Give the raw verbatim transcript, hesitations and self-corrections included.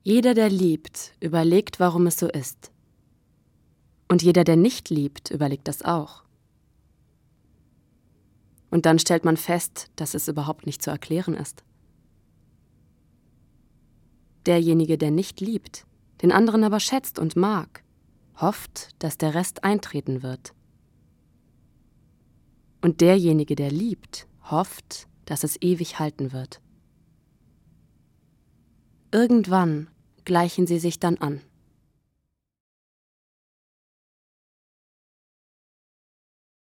Jeder, der liebt, überlegt, warum es so ist. Und jeder, der nicht liebt, überlegt das auch. Und dann stellt man fest, dass es überhaupt nicht zu erklären ist. Derjenige, der nicht liebt, den anderen aber schätzt und mag, hofft, dass der Rest eintreten wird. Und derjenige, der liebt, hofft, dass es ewig halten wird. Irgendwann gleichen sie sich dann an.